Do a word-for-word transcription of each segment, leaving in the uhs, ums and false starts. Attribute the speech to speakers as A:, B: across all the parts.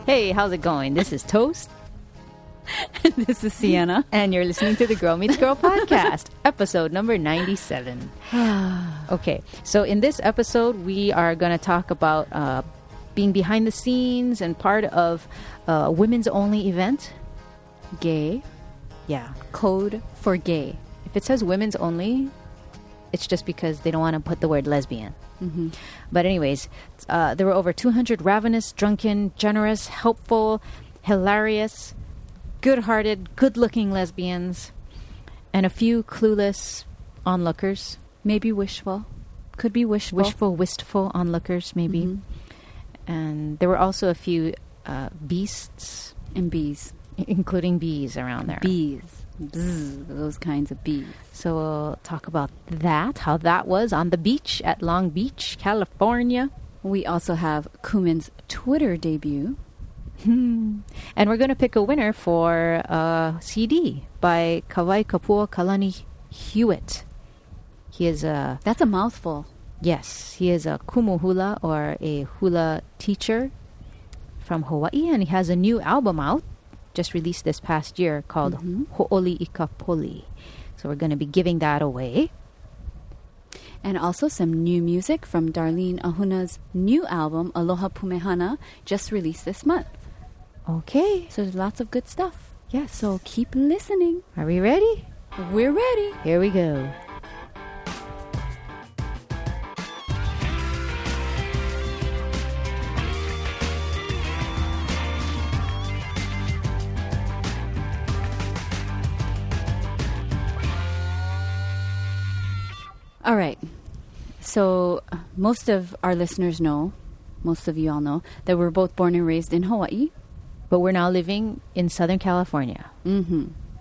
A: Hey, how's it going? This is Toast.
B: And this is Sienna.
A: And you're listening to the Girl Meets Girl podcast, episode number ninety-seven. Okay, so in this episode, we are going to talk about uh, being behind the scenes and part of a women's only event.
B: Gay.
A: Yeah.
B: Code for gay.
A: If it says women's only, it's just because they don't want to put the word lesbian.
B: Mm-hmm.
A: But anyways, uh, there were over two hundred ravenous, drunken, generous, helpful, hilarious, good-hearted, good-looking lesbians, and a few clueless onlookers.
B: Maybe wishful. Could be wishful.
A: Wishful, wistful onlookers, maybe.
B: Mm-hmm.
A: And there were also a few uh, beasts.
B: And bees.
A: Including bees around there.
B: Bees. Bzz, those kinds of bees.
A: So we'll talk about that, how that was on the beach at Long Beach, California.
B: We also have Kumin's Twitter debut.
A: Hmm. And we're going to pick a winner for a C D by Kawai Kapua Kalani Hewitt. He is a...
B: That's a mouthful.
A: Yes. He is a kumu hula, or a hula teacher from Hawaii. And he has a new album out, just released this past year, called
B: mm-hmm.
A: Ho'oli Ikapoli. So we're going to be giving that away.
B: And also some new music from Darlene Ahuna's new album, Aloha Pumehana, just released this month.
A: Okay.
B: So there's lots of good stuff.
A: Yes.
B: So keep listening.
A: Are we ready?
B: We're ready.
A: Here we go.
B: All right. So uh, most of our listeners know, most of you all know, that we're both born and raised in Hawaii.
A: But we're now living in Southern California.
B: Mm-hmm.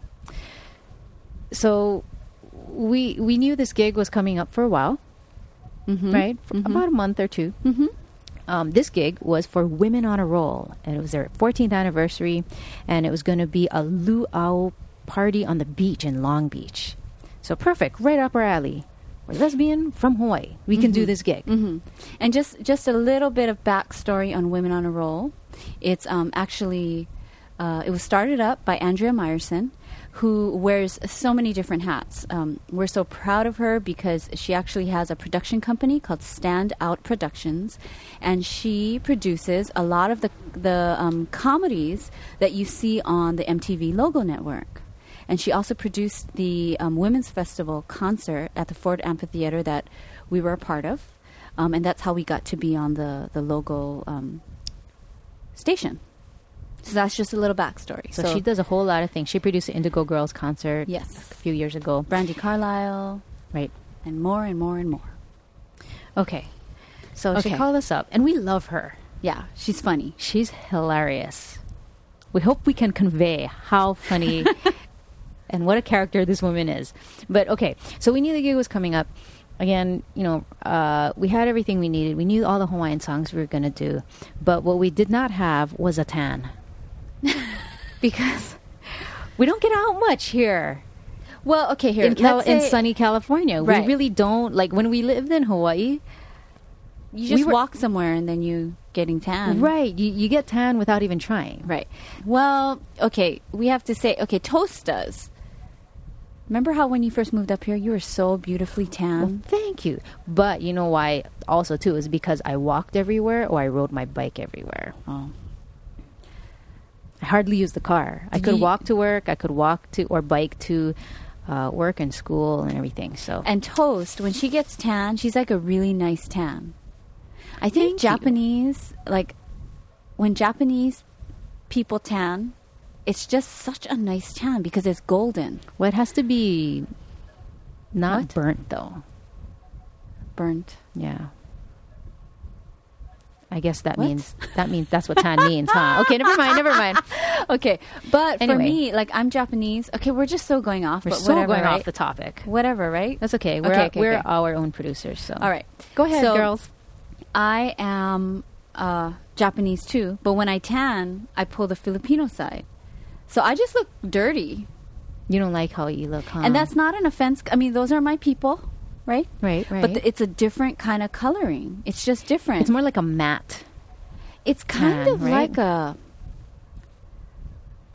A: So we we knew this gig was coming up for a while,
B: Mm-hmm.
A: right? For
B: Mm-hmm.
A: about a month or two.
B: Mm-hmm.
A: Um, this gig was for Women on a Roll, and it was their fourteenth anniversary, and it was going to be a luau party on the beach in Long Beach. So perfect, right up our alley. We're lesbian from Hawaii. We can
B: Mm-hmm.
A: do this gig.
B: Mm-hmm. And just, just a little bit of backstory on Women on a Roll. It's um, actually, uh, it was started up by Andrea Meyerson, who wears so many different hats. Um, we're so proud of her because she actually has a production company called Stand Out Productions, and she produces a lot of the, the um, comedies that you see on the M T V Logo Network. And she also produced the um, Women's Festival concert at the Ford Amphitheater that we were a part of. Um, and that's how we got to be on the, the Logo um, station. So that's just a little backstory.
A: So, so she does a whole lot of things. She produced the Indigo Girls concert
B: yes.
A: a few years ago.
B: Brandy Carlisle.
A: Right.
B: And more and more and more.
A: Okay. So
B: Okay.
A: she called us up, and we love her.
B: Yeah, she's funny.
A: She's hilarious. We hope we can convey how funny and what a character this woman is. But okay, so we knew the gig was coming up. Again, you know, uh, we had everything we needed. We knew all the Hawaiian songs we were going to do. But what we did not have was a tan. Because we don't get out much here.
B: Well, okay, here.
A: In, Cal-
B: let's
A: in
B: say
A: sunny California.
B: Right.
A: We really don't. Like, when we lived in Hawaii,
B: you just
A: we were-
B: walk somewhere and then you getting tan.
A: right, you, you get tan without even trying.
B: Right. Well, okay, we have to say, okay, Toast does. Remember how when you first moved up here, you were so beautifully tan?
A: Well, thank you. But you know why also, too, is because I walked everywhere or I rode my bike everywhere.
B: Oh.
A: I hardly used the car. I
B: Did
A: could
B: you-
A: walk to work. I could walk to or bike to uh, work and school and everything. So
B: And Toast, when she gets tan, she's like a really nice tan. I think
A: Thank you.
B: Japanese, like, when Japanese people tan, it's just such a nice tan because it's golden.
A: well, it has to be not
B: What?
A: burnt, though.
B: Burnt.
A: Yeah. I guess that
B: What?
A: means that means that's what tan means, huh? Okay, never mind, never mind.
B: Okay, but
A: Anyway.
B: for me, like, I'm Japanese. Okay, we're just so going off,
A: We're
B: but
A: so
B: whatever,
A: going
B: right?
A: off the topic.
B: Whatever, right?
A: That's okay. We're
B: Okay, okay,
A: we're
B: okay.
A: our own producers. So
B: All right.
A: go ahead,
B: So,
A: girls.
B: I am uh, Japanese too, but when I tan, I pull the Filipino side. So I just look dirty.
A: You don't like how you look, huh?
B: And that's not an offense. I mean, those are my people, right?
A: right, right.
B: But th- it's a different kind of coloring. It's just different.
A: it's more like a matte.
B: It's kind
A: tan,
B: of
A: right?
B: like a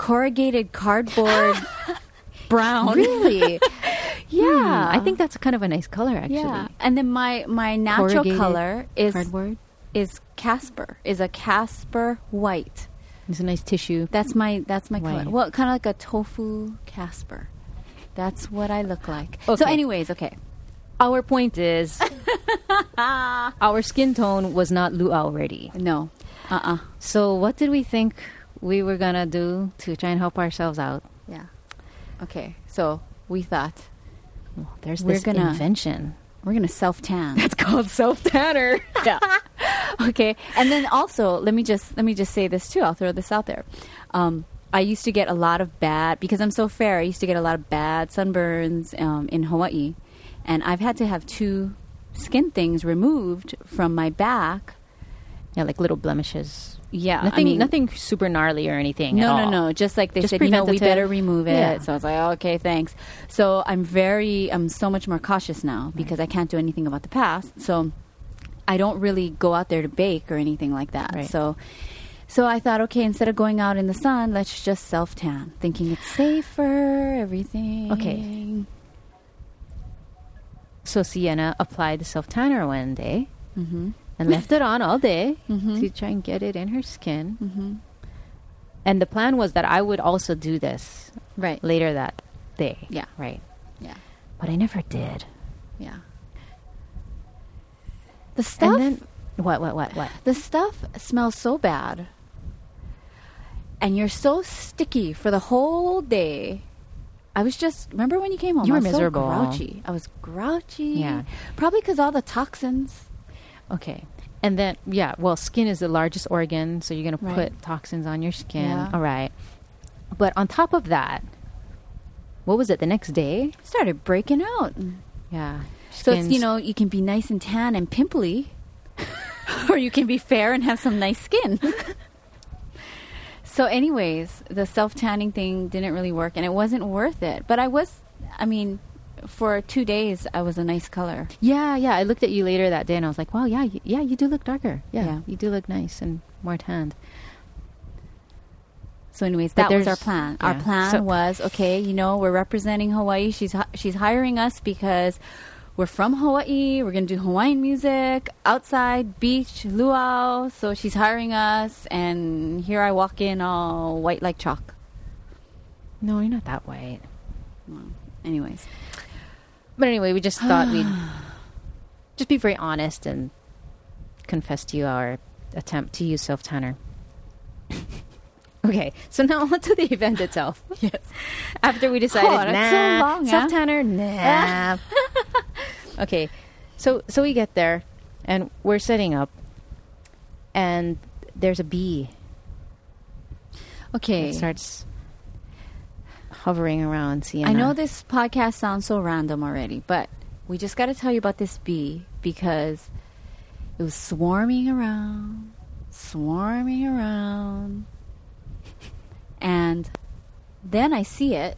B: corrugated cardboard brown.
A: Really?
B: Yeah.
A: Hmm, I think that's kind of a nice color, actually.
B: Yeah. And then my, my natural
A: Corrugated
B: color is
A: cardboard.
B: is Casper, is a Casper white.
A: It's a nice tissue.
B: That's my that's my color.
A: White.
B: Well, kind of like a tofu Casper. That's what I look like. So
A: Okay.
B: anyways, okay.
A: Our point is, our skin tone was not luau ready.
B: No. Uh-uh.
A: So what did we think we were going to do to try and help ourselves out?
B: Yeah. Okay. So we thought
A: Well, there's
B: We're
A: this
B: gonna-
A: invention.
B: we're going to self-tan.
A: It's called self-tanner.
B: Yeah. Okay. And then also, let me just let me just say this too. I'll throw this out there. Um, I used to get a lot of bad because I'm so fair. I used to get a lot of bad sunburns um, in Hawaii, and I've had to have two skin things removed from my back.
A: Yeah, like little blemishes.
B: Yeah,
A: Nothing,
B: I mean,
A: nothing super gnarly or anything.
B: No,
A: at
B: no,
A: all.
B: no. Just like they
A: Just
B: said, you know, we
A: preventative.
B: better remove it.
A: Yeah.
B: So I was like, oh, okay, thanks. So I'm very, I'm so much more cautious now because I can't do anything about the past. So I don't really go out there to bake or anything like that.
A: Right.
B: So, so I thought, okay, instead of going out in the sun, let's just self tan, thinking it's safer, everything.
A: Okay. So Sienna applied the self-tanner one day
B: Mm-hmm.
A: and left it on all day
B: Mhm.
A: to try and get it in her skin.
B: Mm-hmm.
A: And the plan was that I would also do this
B: Right.
A: later that day.
B: Yeah.
A: Right.
B: Yeah.
A: But I never did.
B: Yeah. The stuff.
A: And then, what, what, what, what?
B: The stuff smells so bad. And you're so sticky for the whole day. I was just, remember when you came home?
A: You
B: I
A: were
B: was
A: miserable.
B: So grouchy. I was grouchy.
A: Yeah.
B: Probably because all the toxins.
A: Okay. And then, yeah, well, skin is the largest organ, so you're going to
B: Right.
A: put toxins on your skin.
B: Yeah.
A: All right. But on top of that, what was it, the next day?
B: Started breaking out.
A: Yeah.
B: So it's, you
A: Skin's-
B: know, you can be nice and tan and pimply. Or you can be fair and have some nice skin. So anyways, the self-tanning thing didn't really work, and it wasn't worth it. But I was, I mean, for two days, I was a nice color.
A: Yeah, yeah. I looked at you later that day, and I was like, wow, yeah, y- yeah, you do look darker. Yeah,
B: Yeah.
A: you do look nice and more tanned.
B: So anyways,
A: But
B: that was our
A: there's-
B: plan. Our
A: yeah.
B: plan
A: So-
B: was, okay, you know, we're representing Hawaii. She's hi- she's hiring us because we're from Hawaii. We're going to do Hawaiian music, outside, beach, luau. So she's hiring us, and here I walk in all white like chalk.
A: No, you're not that white.
B: Well, anyways.
A: But anyway, we just thought we'd just be very honest and confess to you our attempt to use self-tanner. Okay, so now on to the event itself.
B: Yes.
A: After we decided,
B: Oh, that's so
A: nah,
B: long, yeah?
A: self-tanner, nah. Okay, so so we get there, and we're setting up, and there's a bee.
B: Okay.
A: It starts hovering around Sienna.
B: I know this podcast sounds so random already, but we just got to tell you about this bee because it was swarming around, swarming around. And then I see it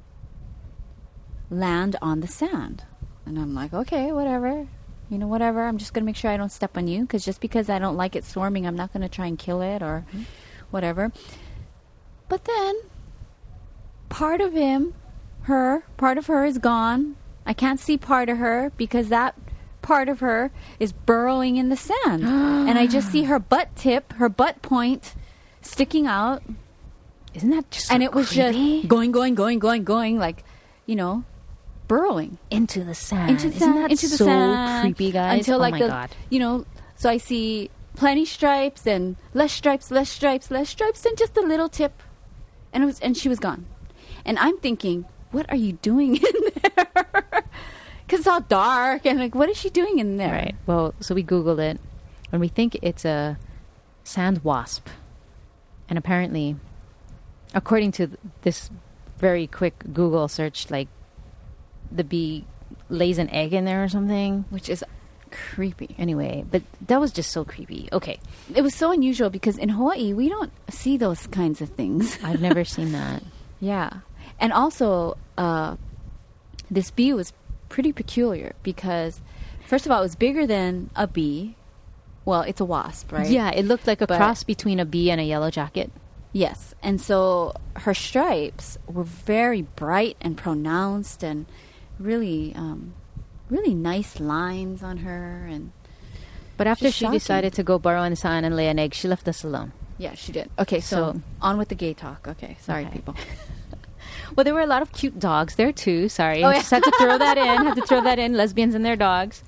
B: land on the sand. And I'm like, okay, whatever. You know, whatever. I'm just going to make sure I don't step on you because just because I don't like it swarming, I'm not going to try and kill it or
A: Mm-hmm.
B: whatever. But then part of him, her, part of her is gone. I can't see part of her because that part of her is burrowing in the sand. And I just see her butt tip, her butt point sticking out.
A: Isn't that just so
B: And it was
A: creepy?
B: just going, going, going, going, going, like, you know, burrowing
A: into the sand.
B: into the
A: Isn't
B: sand,
A: that
B: into the
A: so
B: sand,
A: creepy, guys?
B: Until
A: oh
B: like
A: my
B: the,
A: god.
B: you know, so I see plenty stripes and less stripes, less stripes, less stripes, and just a little tip, and it was, and she was gone, and I'm thinking, what are you doing in there? Because it's all dark, and like, what is she doing in there?
A: Right. Well, so we Googled it, and we think it's a sand wasp. And apparently, according to th- this very quick Google search, like, the bee lays an egg in there or something.
B: Which is creepy.
A: Anyway, but that was just so creepy. Okay.
B: It was so unusual because in Hawaii we don't see those kinds of things.
A: I've never seen that.
B: Yeah. And also, uh, this bee was pretty peculiar because, first of all, it was bigger than a bee. Well, it's a wasp, right?
A: Yeah, it looked like a
B: But-
A: cross between a bee and a yellow jacket.
B: Yes. And so her stripes were very bright and pronounced and really, um, really nice lines on her. And
A: But after
B: Just
A: she
B: shocking.
A: decided to go burrow in the sand and lay an egg, she left us alone.
B: yeah, she did. Okay, so,
A: So-
B: on with the gay talk. Okay, sorry,
A: Okay.
B: people.
A: Well, there were a lot of cute dogs there too. Sorry,
B: Oh,
A: I
B: yeah.
A: just had to throw that in. Had to throw that in. Lesbians and their dogs.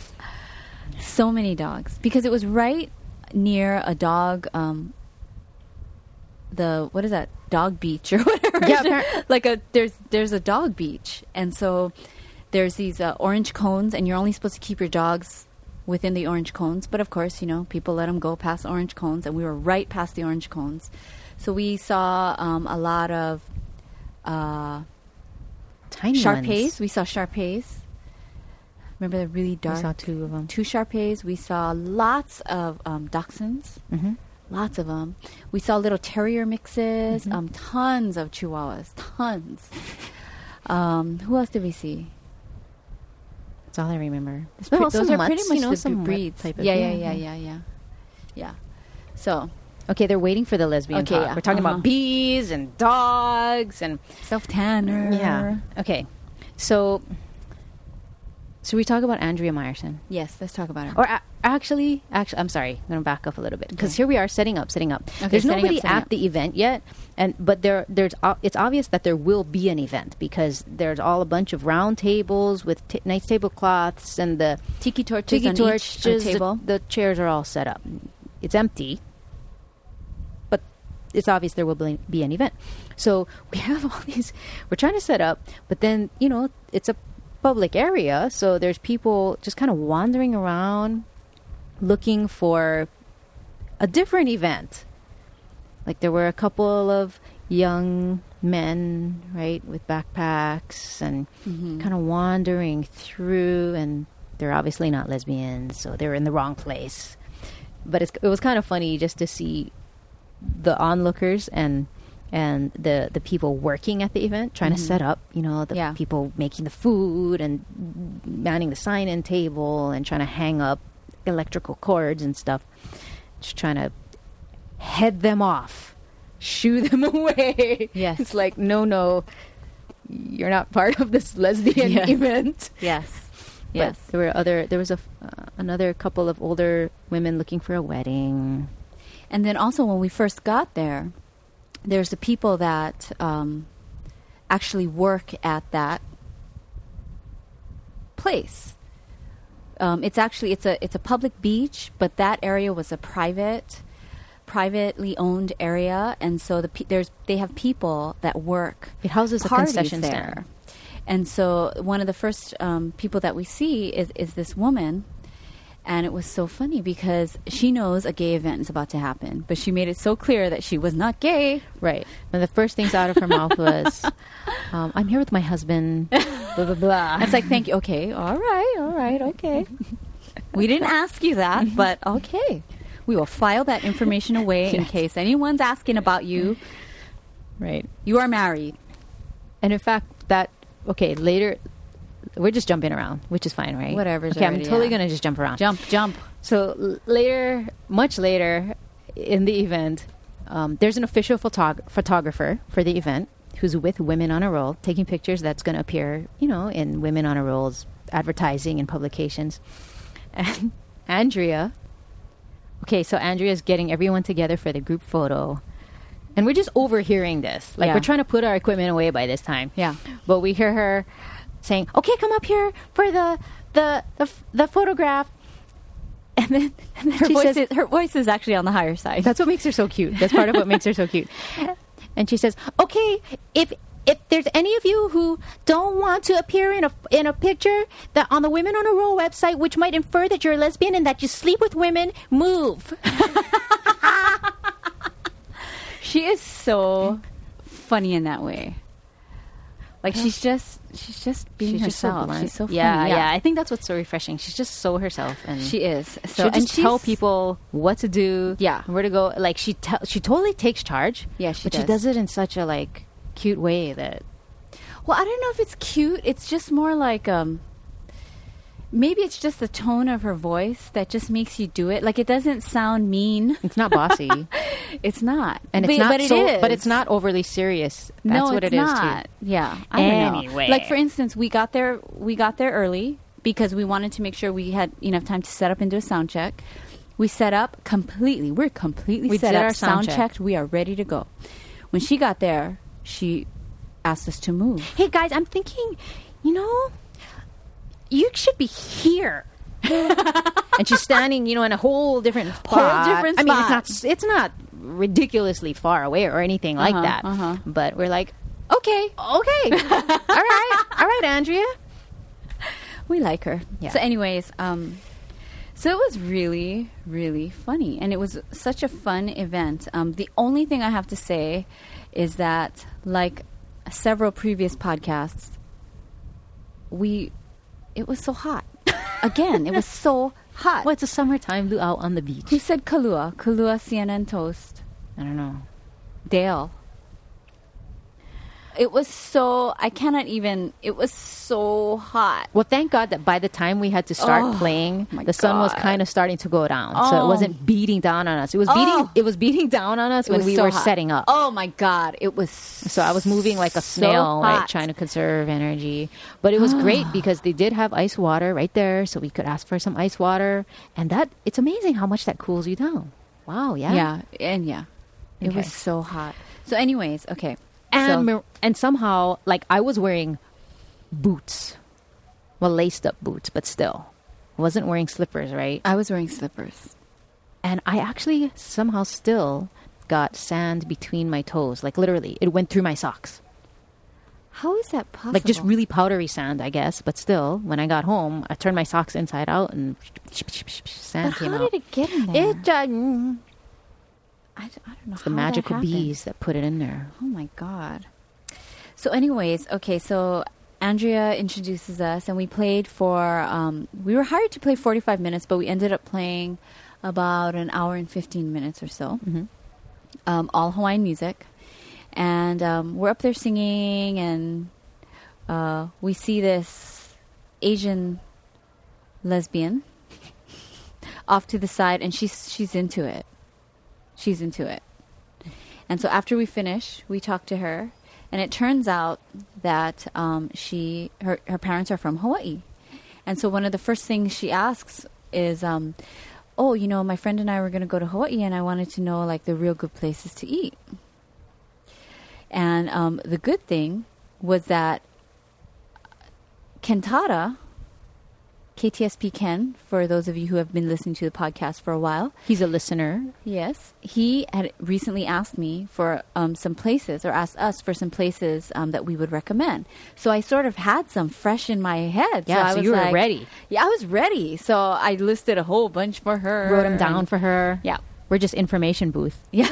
B: So many dogs because it was right near a dog. Um, the what is that? Dog beach or whatever.
A: Yeah, appar-
B: like a there's there's a dog beach, and so there's these uh, orange cones, and you're only supposed to keep your dogs within the orange cones. But of course, you know, people let them go past orange cones, and we were right past the orange cones. So we saw um, a lot of uh,
A: Tiny
B: Shar-Peis.
A: ones.
B: We saw Shar-Peis. Remember the really
A: We
B: dark?
A: saw two of them.
B: Two Shar-Peis. We saw lots of um, dachshunds.
A: Mm-hmm.
B: Lots of them. We saw little terrier mixes.
A: Mhm.
B: Um, tons of chihuahuas. Tons. Um, who else did we see?
A: That's all I remember.
B: It's
A: Well,
B: pre- those
A: some
B: are pretty
A: mutts,
B: much
A: you know,
B: the
A: some mutt
B: breeds.
A: type of-
B: yeah, yeah,
A: yeah,
B: yeah,
A: yeah.
B: yeah, yeah, yeah. So
A: Okay, they're waiting for the lesbian
B: Okay,
A: talk.
B: yeah.
A: We're talking
B: Uh-huh.
A: about bees and dogs and
B: self tanner.
A: yeah. Okay, so so we talk about Andrea Meyerson,
B: Yes, let's talk about her.
A: or a- actually, actually, I'm sorry, I'm going to back up a little bit because
B: Okay.
A: here we are setting up, setting up.
B: Okay,
A: There's
B: setting up,
A: nobody
B: setting
A: at
B: up.
A: the event yet, and but there, there's o- it's obvious that there will be an event because there's all a bunch of round tables with t- nice tablecloths and the
B: Tiki torches
A: tiki
B: on
A: torches.
B: each uh, table.
A: The, the chairs are all set up. It's empty, but it's obvious there will be, be an event. So we have all these. We're trying to set up, but then you know it's a public area, so there's people just kind of wandering around, looking for a different event. Like there were a couple of young men, right, with backpacks and
B: Mhm.
A: kind of wandering through, and they're obviously not lesbians, so they're in the wrong place. But it's, it was kind of funny just to see the onlookers and and the the people working at the event trying
B: Mhm.
A: to set up, you know, the
B: Yeah.
A: people making the food and manning the sign-in table and trying to hang up electrical cords and stuff, just trying to head them off, shoo them away.
B: Yes.
A: It's like, no, no, you're not part of this lesbian
B: Yes.
A: event.
B: Yes.
A: But
B: Yes.
A: there were other. There was a f- uh, another couple of older women looking for a wedding.
B: And then also when we first got there, there's the people that um, actually work at that place. Um, it's actually it's a it's a public beach, but that area was a private, privately owned area, and so the pe- there's they have people that work
A: It houses a
B: parties
A: concession
B: there.
A: stand.
B: And so one of the first um, people that we see is, is this woman. And it was so funny because she knows a gay event is about to happen, but she made it so clear that she was not gay.
A: Right. And the first things out of her mouth was, um, "I'm here with my husband." Blah blah blah.
B: It's like, thank you. Okay. All right. All right. Okay. We didn't ask you that, but okay. We will file that information away in
A: Yes.
B: case anyone's asking about you.
A: Right.
B: You are married.
A: And in fact, that okay later. We're just jumping around, which is fine, right?
B: Whatever's
A: Okay, I'm
B: already,
A: totally
B: yeah.
A: going to just jump around.
B: Jump, jump.
A: So l- later, much later in the event, um, there's an official photog- photographer for the event who's with Women on a Roll, taking pictures that's going to appear, you know, in Women on a Roll's advertising and publications. And Andrea, okay, so Andrea's getting everyone together for the group photo. And we're just overhearing this. Like,
B: Yeah.
A: we're trying to put our equipment away by this time.
B: Yeah.
A: But we hear her saying, "Okay, come up here for the the the, f- the photograph." And then, and then
B: Her
A: she
B: voice,
A: says,
B: is, her voice is actually on the higher side.
A: "That's what makes her so cute. That's part of what makes her so cute." And she says, "Okay, if if there's any of you who don't want to appear in a in a picture that on the Women on a Roll website, which might infer that you're a lesbian and that you sleep with women, move."
B: She is so funny in that way. Like she's just she's just being
A: She's just so
B: herself.
A: blunt.
B: she's so funny.
A: yeah, yeah, I think that's what's so refreshing. She's just so herself, and
B: She is. So
A: she'll
B: and
A: just tell
B: she's-
A: people what to do,
B: Yeah.
A: and where to go. Like she te- she totally takes charge.
B: Yeah, she
A: but
B: does.
A: she does it in such a like cute way that
B: Well, I don't know if it's cute. It's just more like um maybe it's just the tone of her voice that just makes you do it. Like, it doesn't sound mean.
A: It's not bossy.
B: It's not.
A: And it's
B: but,
A: not
B: but it
A: so,
B: is.
A: but it's not overly serious. That's
B: no,
A: what
B: it's
A: it is
B: not.
A: too.
B: Yeah. I don't
A: Anyway.
B: know. Like, for instance, we got there we got there early because we wanted to make sure we had enough time to set up and do a sound check. We set up completely. We're completely
A: We
B: set
A: did
B: up,
A: our sound
B: sound
A: check.
B: checked. We are ready to go. When she got there, she asked us to move.
A: Hey guys, I'm thinking, you know, you should be here. And she's standing, you know, in a whole different spot.
B: different
A: I mean,
B: spot.
A: it's not it's not ridiculously far away or anything like
B: Uh-huh,
A: that.
B: uh-huh.
A: But we're like,
B: Okay.
A: okay, all right, all right, Andrea.
B: We like her.
A: Yeah.
B: So, anyways, um, so it was really, really funny, and it was such a fun event. Um, the only thing I have to say is that, like several previous podcasts, we it was so hot. Again, it was so hot.
A: Well, it's a summertime luau on the beach.
B: Who said Kahlua? Kahlua, Sienna, and Toast.
A: I don't know.
B: Dale. It was so, I cannot even, it was so hot.
A: Well, thank God that by the time we had to start
B: Oh,
A: playing,
B: my
A: the sun was
B: God.
A: kind of starting to go down, so it
B: Oh.
A: wasn't beating down on us. It was beating.
B: Oh.
A: It was beating down on us
B: It
A: when
B: was
A: we
B: so
A: were
B: hot.
A: setting up.
B: Oh my God. It was
A: So I was moving like a
B: so
A: snail, right,
B: hot.
A: trying to conserve energy. But it was great because they did have ice water right there, so we could ask for some ice water, and that it's amazing how much that cools you down. Wow, yeah,
B: Yeah, and yeah, it
A: Okay.
B: was so hot. So, anyways, okay,
A: And
B: so,
A: mir- and somehow, like I was wearing boots, well, laced up boots, but still, wasn't wearing slippers, right?
B: I was wearing slippers.
A: And I actually somehow still got sand between my toes, like literally, it went through my socks.
B: How is that possible?
A: Like just really powdery sand, I guess. But still, when I got home, I turned my socks inside out and sand
B: But
A: came
B: how
A: out.
B: did it get in there?
A: It, uh, mm,
B: I, d- I don't know.
A: it's the
B: how that
A: magical
B: happened.
A: bees that put it in there.
B: Oh my God. So, anyways, okay, so Andrea introduces us, and we played for. Um, we were hired to play forty-five minutes, but we ended up playing about an hour and fifteen minutes or so.
A: Mm-hmm.
B: Um, all Hawaiian music. And um, we're up there singing, and uh, we see this Asian lesbian off to the side, and she's she's into it. She's into it. And so after we finish, we talk to her, and it turns out that um, she her her parents are from Hawaii, and so one of the first things she asks is, um, "Oh, you know, my friend and I were going to go to Hawaii, and I wanted to know like the real good places to eat." And um, the good thing was that Kentara, K T S P Ken, for those of you who have been listening to the podcast for a while,
A: He's a listener.
B: yes, he had recently asked me for um, some places, or asked us for some places um, that we would recommend. So I sort of had some fresh in my head.
A: Yeah,
B: I
A: so
B: was
A: you were
B: like-
A: ready.
B: Yeah, I was ready. So I listed a whole bunch for her.
A: Wrote them down
B: and-
A: for her.
B: Yeah.
A: We're just information booth.
B: Yeah.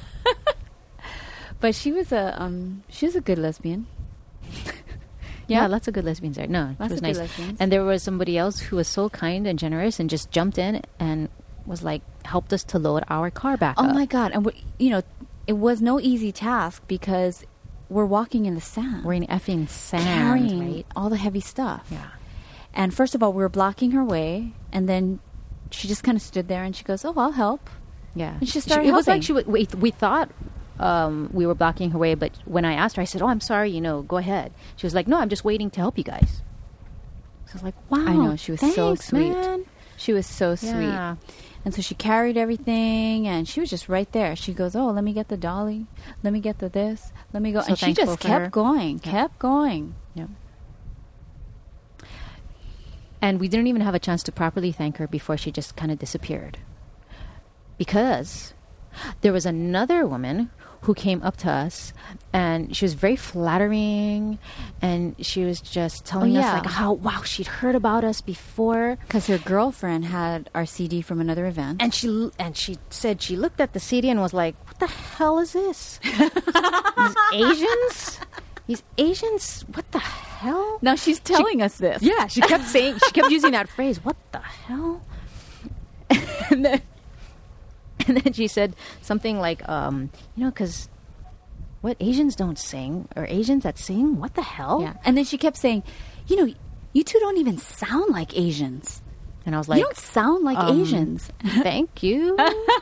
B: But she was a um, she was a good lesbian.
A: Yeah, lots of good lesbians there. No,
B: Lots
A: it was
B: of
A: nice.
B: good lesbians.
A: And there was somebody else who was so kind and generous and just jumped in and was like, helped us to load our car back
B: Oh
A: up.
B: my God! And we, you know, it was no easy task because we're walking in the sand,
A: We're in effing sand,
B: carrying
A: right?
B: all the heavy stuff.
A: Yeah.
B: And first of all, we were blocking her way, and then she just kind of stood there and she goes, "Oh, I'll help."
A: Yeah.
B: And she started
A: It was
B: helping.
A: like she would, we, we thought um, we were blocking her way, but when I asked her, I said, oh, I'm sorry, you know, go ahead. She was like, no, I'm just waiting to help you guys. So I was like, wow.
B: I know, she was so
A: thanks,
B: sweet.
A: man.
B: She was so sweet.
A: Yeah.
B: And so she carried everything, and she was just right there. She goes, "Oh, let me get the dolly. Let me get the this. Let me go."
A: So
B: and she
A: thankful
B: just
A: for
B: kept
A: her.
B: going,
A: Yeah.
B: kept going.
A: Yeah. And we didn't even have a chance to properly thank her before she just kind of disappeared. Because there was another woman who came up to us, and she was very flattering, and she was just telling
B: Oh,
A: us
B: yeah.
A: like how, wow, she'd heard about us before.
B: Because her girlfriend had our C D from another event.
A: And she l- and she said she looked at the C D and was like, "What the hell is this? These Asians? These Asians? What the hell?"
B: now she's telling us this.
A: Yeah, she kept saying, she kept using that phrase. What the hell? And then, and then she said something like, um, you know, because what Asians don't sing, or Asians that sing, what the hell?
B: Yeah. And then she kept saying, "You know, you two don't even sound like Asians.
A: And I was like,
B: you don't sound like
A: um,
B: Asians.
A: Thank you.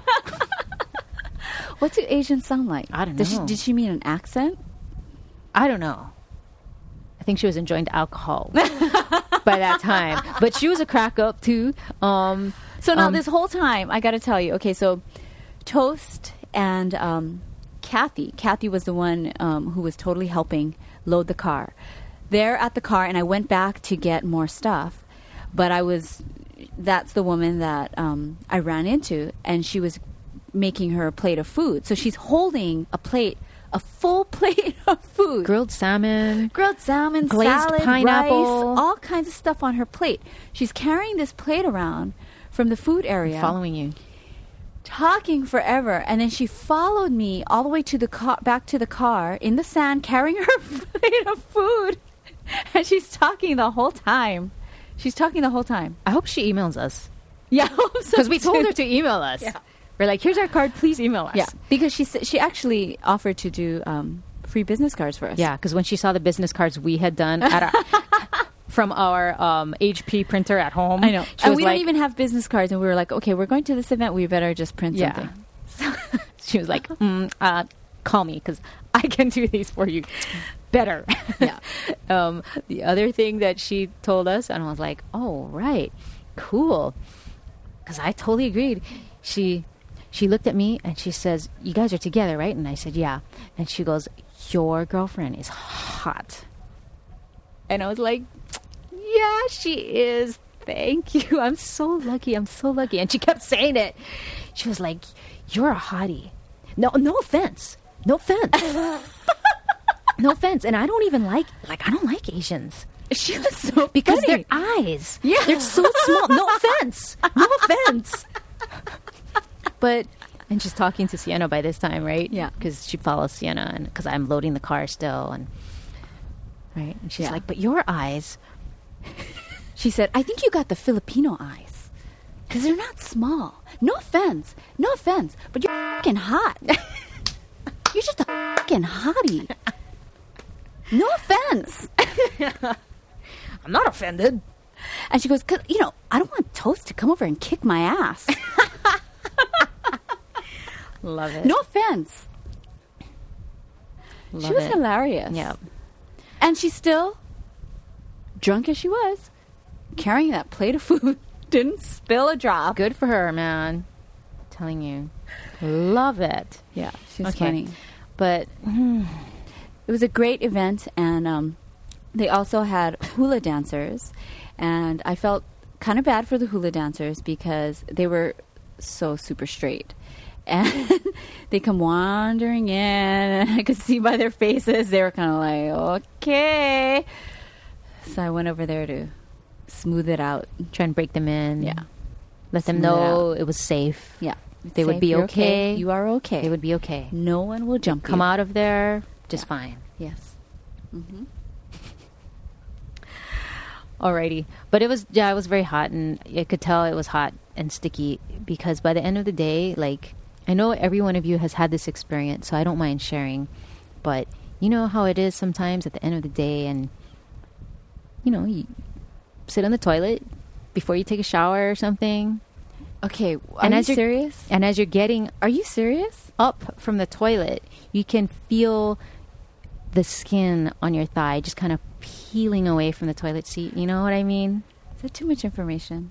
B: What do Asians sound like?
A: I don't
B: Did she,
A: know.
B: did she mean an accent?
A: I don't know. I think she was enjoying the alcohol by that time. But she was a crack up too. Um,
B: So now
A: um,
B: this whole time, I got to tell you, okay, so Toast and um, Kathy, Kathy was the one um, who was totally helping load the car. They're at the car, and I went back to get more stuff, but I was, that's the woman that um, I ran into, and she was making her a plate of food. So she's holding a plate, a full plate of food.
A: grilled salmon.
B: Grilled salmon,
A: Glazed
B: salad,
A: pineapple.
B: rice, all kinds of stuff on her plate. She's carrying this plate around from the food area,
A: Following you.
B: talking forever, and then she followed me all the way to the car, back to the car in the sand, carrying her plate of food, and she's talking the whole time. She's talking the whole time.
A: I hope she emails us.
B: Yeah,
A: Because we told her to email us.
B: Yeah.
A: We're like, here's our card. Please email us.
B: Yeah, because she s- she actually offered to do um, free business cards for us.
A: Yeah, because when she saw the business cards we had done at our, from our um, H P printer at home,
B: I know.
A: She
B: And
A: was
B: we
A: like,
B: don't even have business cards, and we were like, okay, we're going to this event. We better just print
A: yeah.
B: something.
A: She was like, mm, uh, call me because I can do these for you better.
B: Yeah.
A: um, the other thing that she told us, and I was like, oh, right, cool. Because I totally agreed. She she looked at me and she says, you guys are together, right? And I said, yeah. And she goes, your girlfriend is hot. And I was like, yeah, she is. Thank you. I'm so lucky. I'm so lucky. And she kept saying it. She was like, you're a hottie. No, no offense. No offense. No offense. And I don't even like, like, I don't like Asians.
B: She was so
A: Because
B: funny.
A: their eyes,
B: Yeah.
A: they're so small. No offense. No offense. But, and she's talking to Sienna by this time, right?
B: Yeah.
A: Because she follows Sienna, and because I'm loading the car still. And, right? And she's
B: Yeah.
A: like, but your eyes.
B: She said, I think you got the Filipino eyes. Because they're not small. No offense. No offense. But you're fucking hot. You're just a fucking hottie. No offense.
A: I'm not offended.
B: And she goes, 'Cause, you know, I don't want Toast to come over and kick my ass.
A: Love it.
B: No offense.
A: Love
B: she was
A: it.
B: hilarious.
A: Yeah.
B: And she's still, drunk as she was, carrying that plate of food. Didn't spill a drop.
A: Good for her, man. I'm telling you. Love it.
B: Yeah, she's
A: Okay.
B: funny.
A: But
B: It was a great event, and um, they also had hula dancers. And I felt kind of bad for the hula dancers because they were so super straight. And they come wandering in, and I could see by their faces they were kind of like, okay. So I went over there to smooth it out.
A: try and break them in.
B: Yeah.
A: Let them
B: Smooth it
A: know it was safe.
B: Yeah.
A: They would
B: Safe,
A: be
B: you're
A: okay.
B: You are okay.
A: They would be okay.
B: No one will jump
A: Come
B: you.
A: out of there just fine.
B: Yes. Mm-hmm.
A: Alrighty. But it was, yeah, it was very hot, and I could tell it was hot and sticky because by the end of the day, like, I know every one of you has had this experience, so I don't mind sharing. But you know how it is sometimes at the end of the day, and, you know, you sit on the toilet before you take a shower or something.
B: Okay. Are
A: And
B: you
A: as you're-
B: serious?
A: And as you're getting
B: Are you serious?
A: up from the toilet, you can feel the skin on your thigh just kind of peeling away from the toilet seat. You know what I mean?
B: Is that too much information?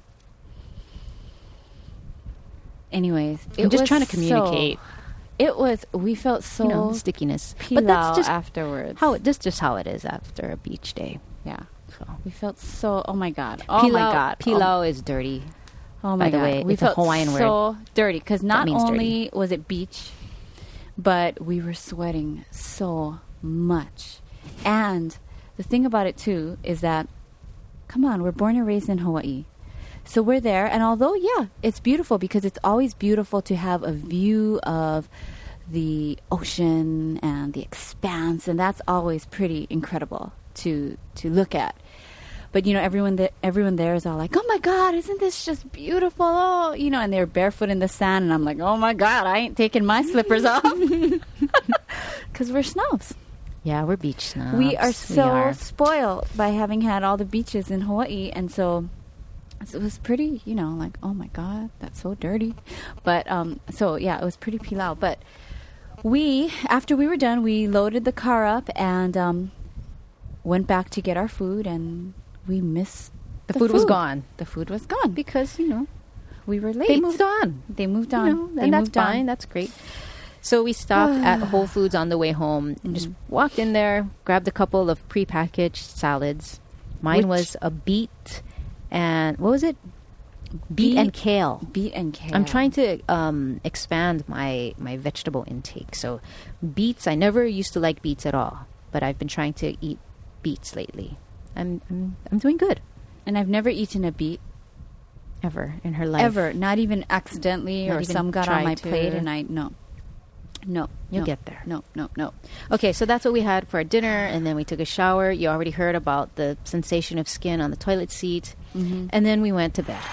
B: Anyways, it
A: I'm just
B: was
A: trying to
B: so-
A: communicate.
B: it was. We felt so
A: You know, the stickiness.
B: pilau
A: But that's just
B: afterwards.
A: how it, that's just how it is after a beach day.
B: Yeah,
A: So
B: we felt so. Oh my god. Oh
A: pilau,
B: my god.
A: pilau is dirty.
B: Oh, oh my
A: by the
B: god.
A: way,
B: we
A: it's a
B: felt
A: Hawaiian word.
B: so dirty because not
A: means
B: only was it beach, but we were sweating so much. And the thing about it too is that, come on, we're born and raised in Hawaii. So we're there, and although, yeah, it's beautiful because it's always beautiful to have a view of the ocean and the expanse, and that's always pretty incredible to to look at. But you know, everyone that everyone there is all like, "Oh my God, isn't this just beautiful?" Oh, you know, and they're barefoot in the sand, and I'm like, "Oh my God, I ain't taking my slippers off," because we're snobs.
A: Yeah, we're beach snobs.
B: We are so
A: We are.
B: spoiled by having had all the beaches in Hawaii, and so it was pretty, you know, like, oh my God, that's so dirty. But um, so yeah, it was pretty pilau. But we, after we were done, we loaded the car up and um, went back to get our food, and we missed
A: The food was gone.
B: The food was gone
A: Because, you know,
B: we were late.
A: they moved on.
B: They moved
A: You
B: on.
A: know,
B: they
A: and that's
B: moved on.
A: fine. That's great. So we stopped at Whole Foods on the way home and just walked in there, grabbed a couple of prepackaged salads. Mine
B: Which-
A: was a beet and what was it?
B: Beet-
A: Beet, and kale.
B: Beet and kale.
A: I'm trying to um, expand my, my vegetable intake. So beets, I never used to like beets at all, but I've been trying to eat beets lately. I'm I'm, I'm doing good.
B: And I've never eaten a beet.
A: Ever in her life.
B: Ever. Not even accidentally,
A: Not
B: or
A: even
B: some got on
A: tried
B: my
A: to.
B: plate and I, no. No.
A: You'll
B: no,
A: get there.
B: No, no, no.
A: Okay, so that's what we had for our dinner, and then we took a shower. You already heard about the sensation of skin on the toilet seat,
B: Mm-hmm.
A: and then we went to bed.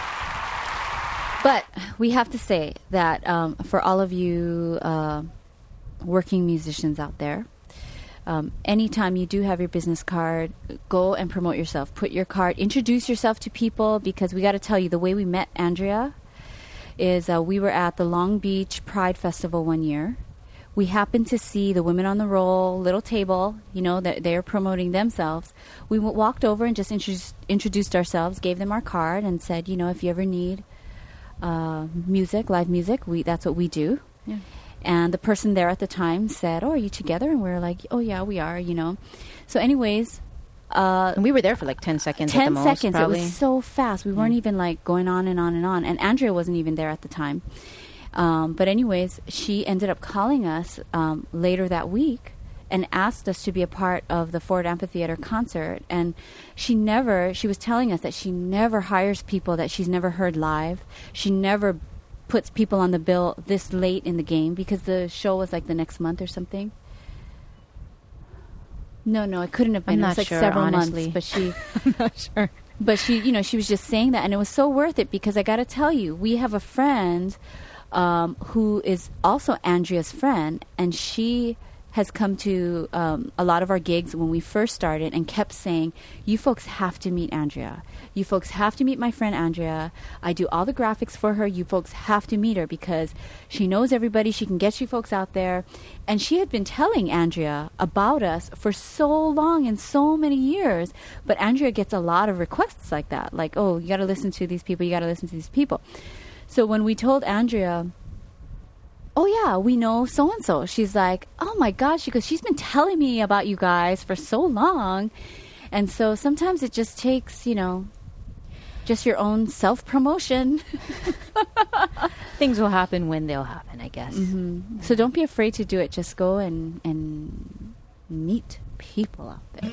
B: But we have to say that um, for all of you uh, working musicians out there, um, anytime you do have your business card, go and promote yourself. Put your card, introduce yourself to people, because we got to tell you, the way we met Andrea is uh, we were at the Long Beach Pride Festival one year. We happened to see the Women on the Roll little table, you know, that they're promoting themselves. We w- walked over and just introduced, introduced ourselves, gave them our card, and said, you know, if you ever need uh, music, live music, we that's what we do.
A: Yeah.
B: And the person there at the time said, oh, are you together? And we were like, oh, yeah, we are, you know. So anyways, uh,
A: And we were there for like ten seconds at the
B: ten
A: most,
B: seconds.
A: probably.
B: It was so fast. We weren't even like going on and on and on. And Andrea wasn't even there at the time. Um, but anyways, she ended up calling us um, later that week and asked us to be a part of the Ford Amphitheater concert. And she never, she was telling us that she never hires people that she's never heard live. She never puts people on the bill this late in the game, because the show was like the next month or something. No, no, it couldn't have been.
A: I'm
B: It
A: not
B: was like
A: sure,
B: several
A: honestly.
B: months. But she,
A: I'm not sure.
B: but she, you know, she was just saying that, and it was so worth it, because I got to tell you, we have a friend um, who is also Andrea's friend, and she has come to um, a lot of our gigs when we first started and kept saying, you folks have to meet Andrea. You folks have to meet my friend Andrea. I do all the graphics for her. You folks have to meet her, because she knows everybody. She can get you folks out there. And she had been telling Andrea about us for so long and so many years. But Andrea gets a lot of requests like that. Like, oh, you got to listen to these people. You got to listen to these people. So when we told Andrea, oh, yeah, we know so-and-so, she's like, oh, my gosh, she goes, she's been telling me about you guys for so long. And so sometimes it just takes, you know, just your own self-promotion.
A: Things will happen when they'll happen, I guess.
B: Mm-hmm. So don't be afraid to do it. Just go and, and meet people out there.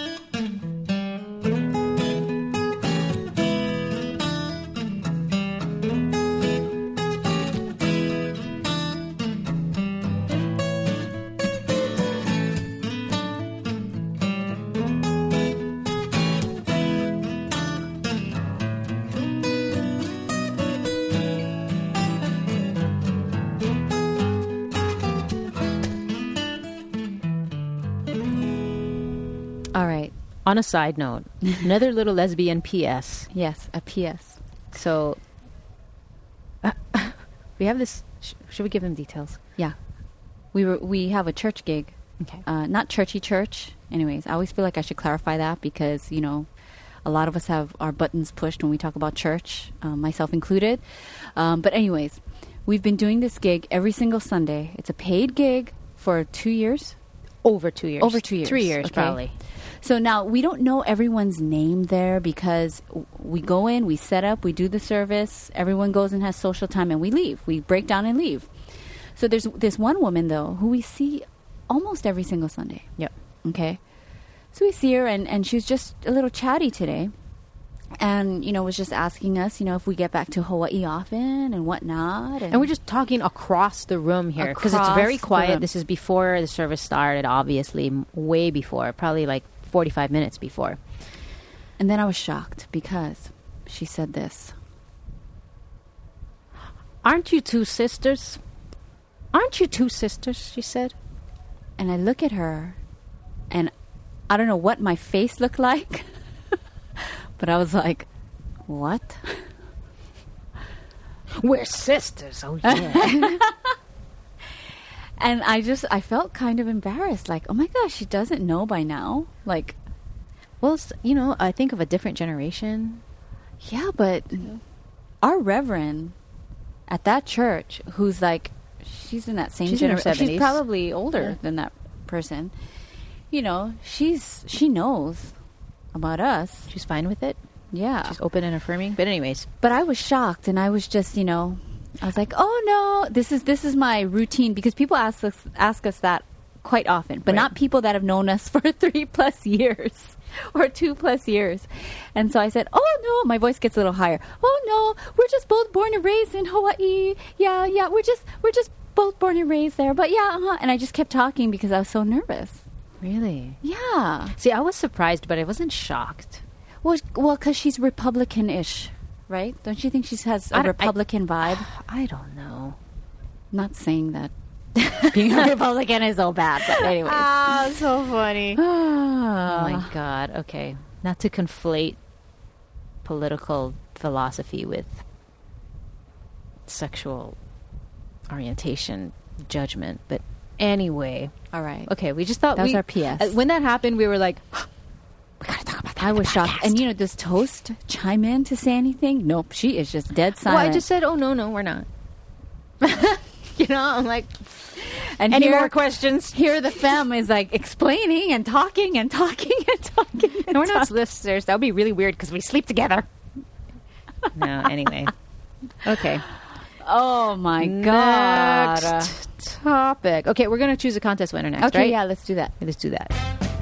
B: All right.
A: On a side note, another little lesbian P S.
B: Yes, a P S.
A: So uh, we have this. Sh- should we give them details?
B: Yeah. We were we have a church gig.
A: Okay.
B: Uh, not churchy church. Anyways, I always feel like I should clarify that, because, you know, a lot of us have our buttons pushed when we talk about church, um, myself included. Um, but anyways, we've been doing this gig every single Sunday. It's a paid gig for two years.
A: Over two years.
B: Over two years.
A: Three years,
B: Okay.
A: probably.
B: So now we don't know everyone's name there, because w- we go in, we set up, we do the service, everyone goes and has social time, and we leave. We break down and leave. So there's this one woman, though, who we see almost every single Sunday.
A: Yep.
B: Okay. So we see her, and, and she was just a little chatty today. And, you know, was just asking us, you know, if we get back to Hawaii often and whatnot.
A: And we're just talking across the room here because it's
B: Across
A: very
B: the
A: quiet.
B: room.
A: This is before the service started, obviously, m- way before, probably like forty-five minutes before.
B: And then I was shocked, because she said this.
A: Aren't you two sisters? Aren't you two sisters? She said.
B: And I look at her, and I don't know what my face looked like, but I was like, what?
A: We're sisters. Oh, yeah.
B: And I just, I felt kind of embarrassed. Like, oh my gosh, she doesn't know by now. Like,
A: Well, it's, you know, I think of a different generation.
B: yeah, but our reverend at that church, who's like, she's in that same
A: She's in her
B: generation. She's
A: seventies.
B: probably older
A: Yeah.
B: than that person. You know, she's, she knows about us.
A: She's fine with it.
B: Yeah.
A: She's open and affirming. But anyways,
B: But I was shocked, and I was just, you know, I was like, "Oh no, this is this is my routine," because people ask us ask us that quite often, but
A: Right.
B: not people that have known us for three plus years or two plus years. And so I said, "Oh no," my voice gets a little higher. "Oh no, we're just both born and raised in Hawaii. Yeah, yeah, we're just we're just both born and raised there. But yeah, uh-huh." And I just kept talking because I was so nervous.
A: really.
B: Yeah,
A: See, I was surprised, but I wasn't shocked.
B: well, well, because she's Republican-ish, right? Don't you think she has
A: I
B: a
A: don't- I-
B: Republican vibe?
A: I don't know.
B: Not saying that being a Republican is so bad, but anyway.
A: Ah, so funny. Oh
B: Oh
A: my God. Okay. Not to conflate political philosophy with sexual orientation judgment. But anyway,
B: All right.
A: okay, we just thought
B: That was
A: we,
B: our P S.
A: uh, when that happened, we were like, we gotta talk about that.
B: I
A: on the
B: was shocked.
A: podcast.
B: And you know, does Toast chime in to say anything? Nope. She is just dead
A: well,
B: silent.
A: I just said, oh no, no, we're not. You know, I'm like,
B: and
A: any
B: here,
A: more questions?
B: here the femme is like explaining and talking and talking and talking. And
A: No, we're not
B: talking.
A: sisters. That would be really weird because we sleep together. No, anyway. Okay.
B: Oh my God.
A: Next topic. Okay, we're going to choose a contest winner next,
B: Okay,
A: right?
B: yeah, let's do that.
A: Let's do that.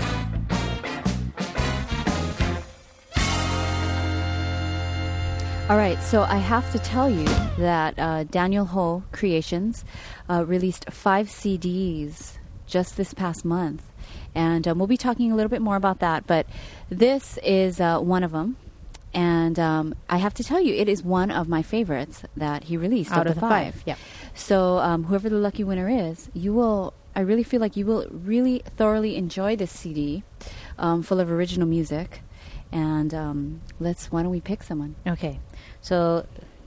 B: All right, so I have to tell you that uh, Daniel Ho Creations uh, released five C Ds just this past month. And um, we'll be talking a little bit more about that. But this is uh, one of them. And um, I have to tell you, it is one of my favorites that he released
A: Out
B: of
A: of
B: the
A: the
B: five.
A: five, yeah.
B: So um, whoever the lucky winner is, you will, I really feel like you will really thoroughly enjoy this C D um, full of original music. And um, let's, why don't we pick someone?
A: Okay. So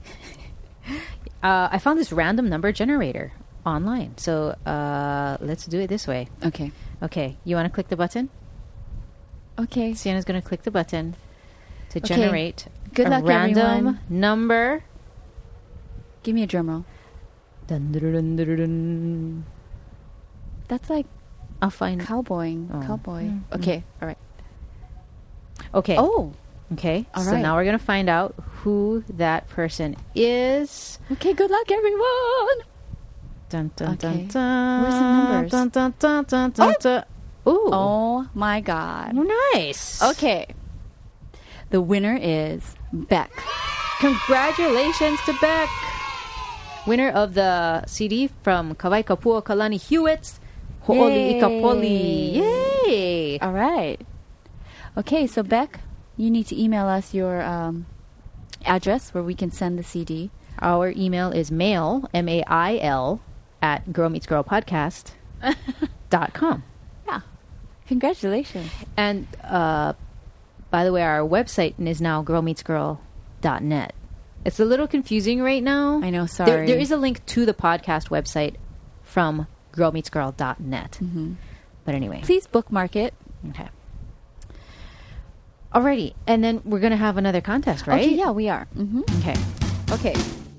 A: uh, I found this random number generator online. So uh, let's do it this way.
B: Okay.
A: Okay. You want to click the button?
B: Okay.
A: Sienna's going to click the button to
B: Okay.
A: generate
B: Good
A: a
B: luck,
A: random
B: everyone.
A: number.
B: Give me a drum roll.
A: Dun, dun, dun, dun, dun, dun.
B: That's like
A: I'll find.
B: cowboying.
A: Oh.
B: Cowboy.
A: Mm,
B: Okay. All right.
A: Okay.
B: Oh.
A: Okay.
B: All
A: so
B: right.
A: now we're going to find out who that person is.
B: Okay. Good luck, everyone.
A: Dun, dun,
B: Okay.
A: dun, dun.
B: Where's the numbers?
A: Dun, dun, dun, dun, dun, dun. Ooh.
B: Oh my God.
A: Nice.
B: Okay. The winner is Beck.
A: Congratulations to Beck, winner of the C D from Kawai Kapua Kalani Hewitts, Ho'oli
B: Yay.
A: Ikapoli. Yay!
B: All right. Okay. So Beck, you need to email us your um, address where we can send the C D.
A: Our email is mail, M A I L, at girl meets girl podcast dot com.
B: Yeah. Congratulations.
A: And uh, by the way, our website is now girl meets girl dot net. It's a little confusing right now.
B: I know. Sorry.
A: There, there is a link to the podcast website from girl meets girl dot net.
B: Mhm.
A: But anyway.
B: Please bookmark it.
A: Okay. Alrighty. And then we're going to have another contest, right?
B: Okay. Yeah, we are. Mm-hmm.
A: Okay. Okay.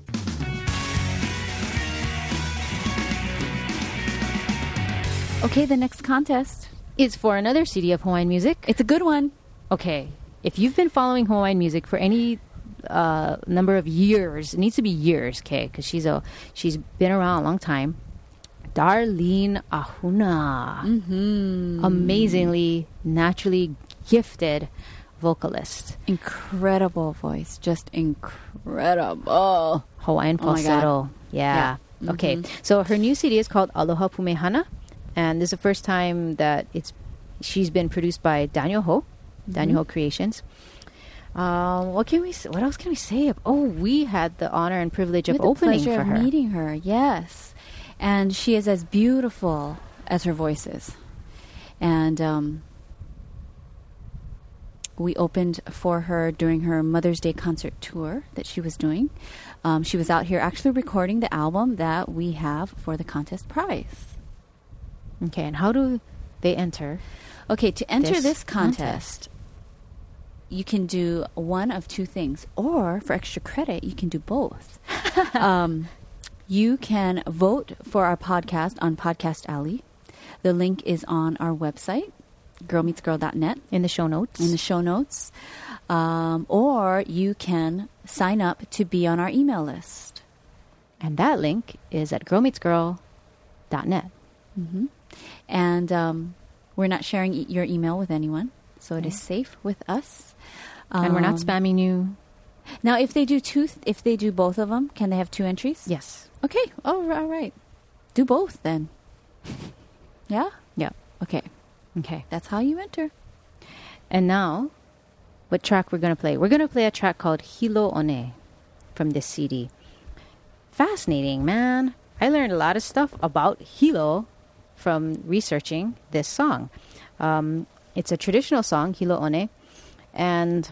B: Okay. The next contest.
A: It's for another C D of Hawaiian music.
B: It's a good one.
A: Okay. If you've been following Hawaiian music for any uh, number of years, it needs to be years, okay? Because she's a she's been around a long time. Darlene Ahuna,
B: Mm-hmm.
A: amazingly, naturally gifted vocalist,
B: Incredible voice. Just incredible.
A: Hawaiian
B: Oh my God.
A: falsetto. Yeah.
B: Yeah.
A: Okay.
B: Mhm.
A: So her new C D is called Aloha Pumehana, and this is the first time that it's she's been produced by Daniel Ho, Daniel Ho Creations. Um, what can we? s- What else can we say? Oh, we had the honor and privilege of
B: We had the
A: opening
B: pleasure
A: for
B: of
A: her.
B: meeting her, yes. And she is as beautiful as her voice is. And um, we opened for her during her Mother's Day concert tour that she was doing. Um, she was out here actually recording the album that we have for the contest prize.
A: Okay, and how do they enter?
B: Okay, to enter
A: This
B: this, contest,
A: contest.
B: you can do one of two things. Or, for extra credit, you can do both. um, you can vote for our podcast on Podcast Alley. The link is on our website, girl meets girl dot net.
A: In the show notes.
B: In the show notes. Um, or you can sign up to be on our email list.
A: And that link is at girl meets girl dot net.
B: Mm-hmm. And um, we're not sharing e- your email with anyone, so it is safe with us.
A: And we're not
B: Um,
A: spamming you.
B: Now, if they do two, th- if they do both of them, can they have two entries?
A: Yes.
B: Okay. Oh, all right. Do both then. Yeah.
A: Yeah.
B: Okay.
A: Okay.
B: That's how you enter.
A: And now, what track we're going to play? We're going to play a track called Hilo One from this C D. Fascinating, man. I learned a lot of stuff about Hilo from researching this song. Um, it's a traditional song, Hilo One, and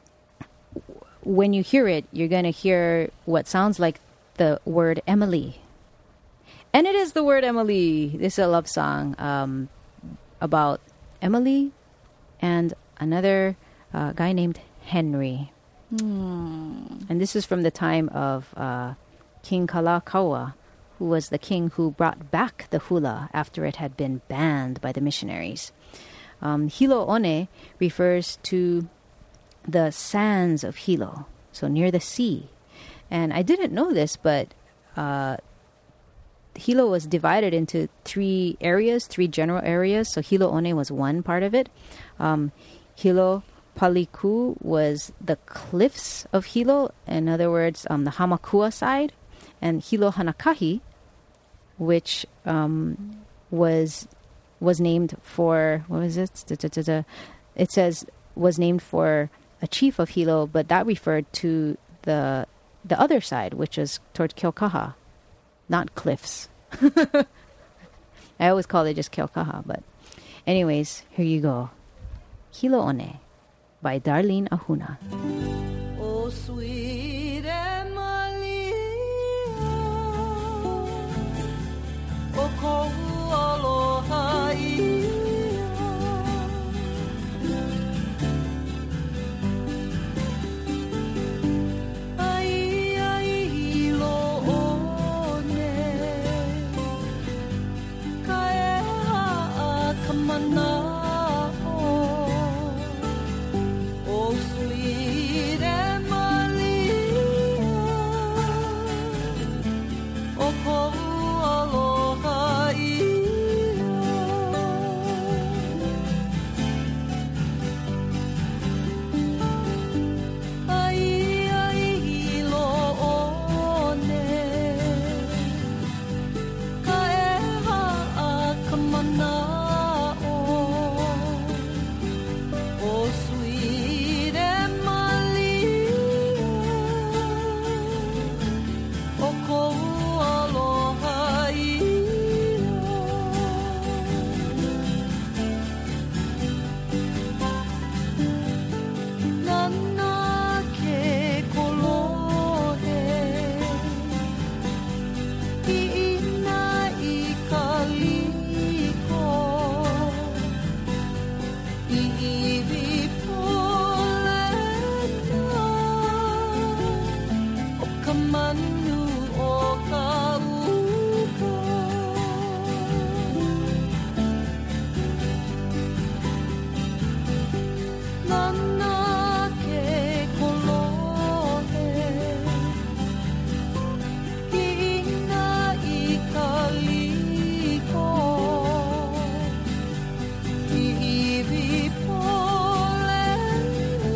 A: when you hear it, you're going to hear what sounds like the word Emily. And it is the word Emily. This is a love song um, about Emily and another uh, guy named Henry.
B: Hmm.
A: And this is from the time of uh, King Kalakaua, who was the king who brought back the hula after it had been banned by the missionaries. Um, Hilo One refers to the sands of Hilo, so near the sea. And I didn't know this, but uh, Hilo was divided into three areas, three general areas. So Hilo One was one part of it. Um, Hilo Paliku was the cliffs of Hilo, in other words, um, the Hamakua side. And Hilo Hanakahi, which um, was was named for, what was it? Da, da, da, da. It says was named for a chief of Hilo, but that referred to the the other side, which is toward Keaukaha, not cliffs. I always call it just Keaukaha, but anyways, here you go. Hilo One by Darlene Ahuna.
C: Oh, sweet Emily, oh, ko aloha ia. Ai, ai, hilo one, ka e ha'a ka mana'o. Oh, sweet Emily, oh, ko aloha ia. Ai, ai, hilo one, ka e ha'a ka mana'o. Oh, sweet Emily, oh, ko aloha ia. Nana ke kolohe, ina I kaliko. Iwi polena o ka manu o ka uka. Nana ke kolohe, ina I kaliko. Iwi polena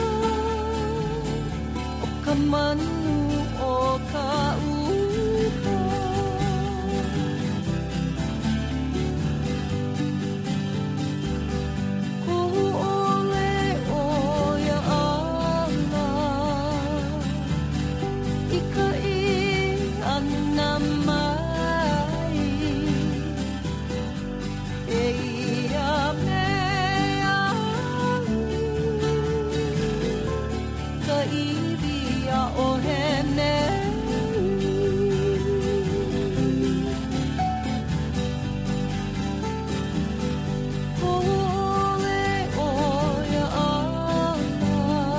C: o ka manu o ka uka. Ko ole o ia ala, I ka I ana mai. E ia ka ibia o hene ole o ya ana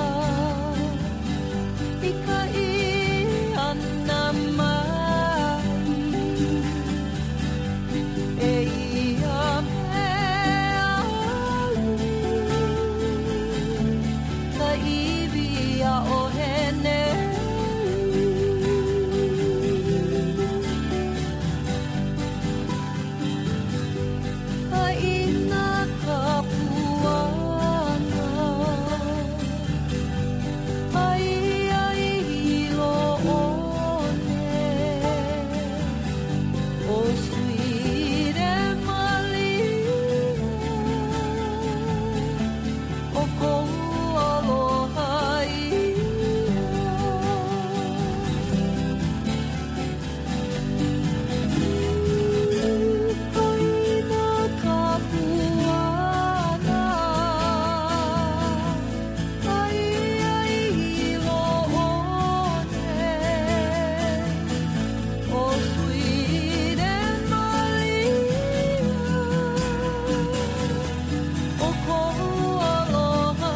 C: ika i ana mai e ia me alu ka ibia o hene ka ina ka puana ai ai lo one o suire malia o ko aloha Kaina ka puana ai ai lo one o suire malia o ko aloha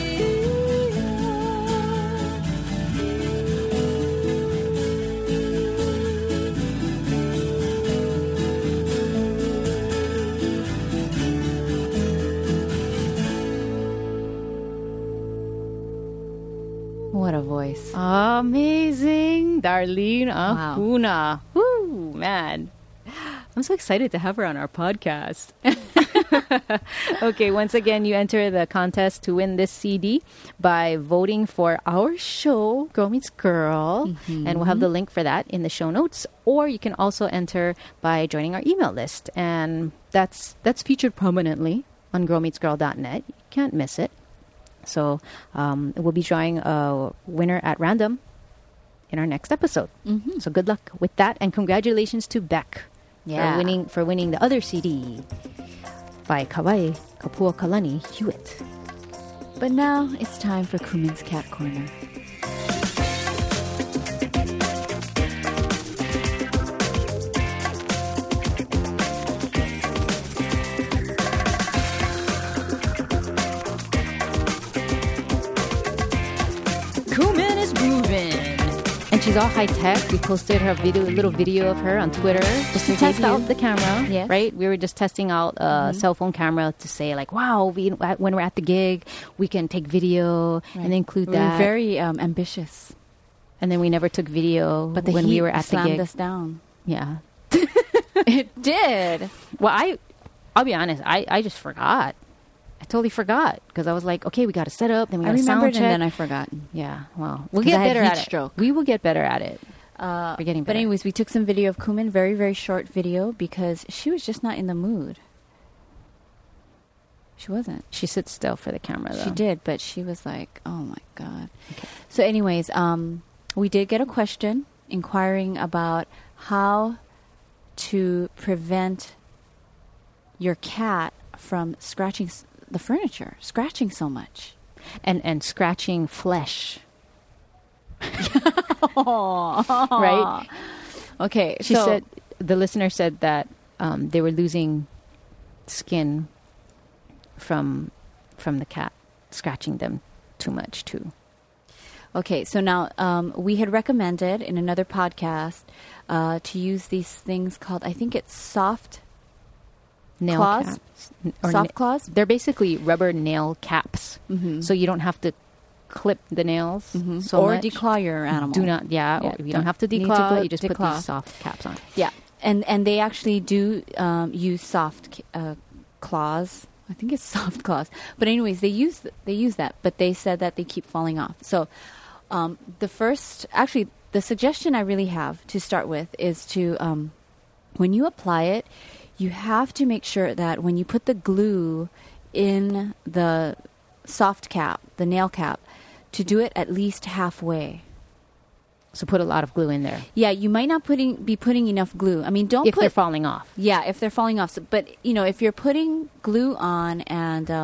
B: What a voice.
A: Amazing. Darlene
B: Wow.
A: Ahuna. Woo, man. I'm so excited to have her on our podcast. Okay, once again, you enter the contest to win this C D by voting for our show, Girl Meets Girl. And we'll have the link for that in the show notes. Or you can also enter by joining our email list. And that's that's featured prominently on girl meets girl dot net. You can't miss it. So um, we'll be drawing a winner at random in our next episode. So good luck with that, and congratulations to Beck
B: Yeah.
A: for winning for winning the other C D by Kawaii Kapua Kalani Hewitt.
B: But now it's time for Kumin's Cat Corner.
A: Kumin is grooving, and she's all high tech. We posted her video, little video of her on Twitter just to
B: Her
A: test
B: debut.
A: out the camera.
B: Yes.
A: Right, we were just testing out a cell phone camera to say like, wow, we, when we're at the gig, we can take video and include
B: We
A: that.
B: were very um, ambitious,
A: And then we never took video
B: but the
A: when
B: heat
A: we were at the
B: slammed
A: gig.
B: us down.
A: Yeah.
B: It did.
A: Well, I, I'll be honest. I, I just forgot. I totally forgot because I was like, okay, we got to set up. Then we
B: I
A: got to sound
B: remembered
A: check.
B: and then I forgot.
A: yeah. Well, we'll
B: 'Cause
A: get
B: I had
A: better
B: heat
A: at it.
B: stroke.
A: We will get better at it.
B: Uh,
A: We're getting
B: but
A: better.
B: anyways, we took some video of Kumin, very, very short video, because she was just not in the mood. She wasn't.
A: She sits still for the camera, though.
B: She did, but she was like, oh my God. So anyways, um, we did get a question inquiring about how to prevent your cat from scratching s- the furniture, scratching so much.
A: And and scratching flesh.
B: Right?
A: Right?
B: Okay.
A: She
B: so,
A: said the listener said that um, they were losing skin from from the cat scratching them too much too.
B: Okay, so now um, we had recommended in another podcast uh, to use these things called, I think it's soft
A: Nail
B: Claws?
A: caps. N- or
B: soft
A: na-
B: claws.
A: They're basically rubber nail caps,
B: Mm-hmm.
A: so you don't have to clip the nails
B: Mhm.
A: so
B: or
A: much.
B: declaw your animal.
A: Do not, yeah.
B: Yeah,
A: or you
B: don't
A: don't have to
B: need to
A: declaw.
B: gl-
A: you just put
B: declaw.
A: these soft caps on.
B: Yeah, and and they actually do um, use soft uh, claws. I think it's soft claws. But anyways, they use th- they use that, but they said that they keep falling off. So um, the first, actually, the suggestion I really have to start with is to um, when you apply it, you have to make sure that when you put the glue in the soft cap, the nail cap, to do it at least halfway.
A: So put a lot of glue in there
B: Yeah, you might not putting be putting enough glue. I mean, don't
A: if
B: put
A: they're falling off.
B: yeah, if they're falling off. So, but you know, if you're putting glue on and um,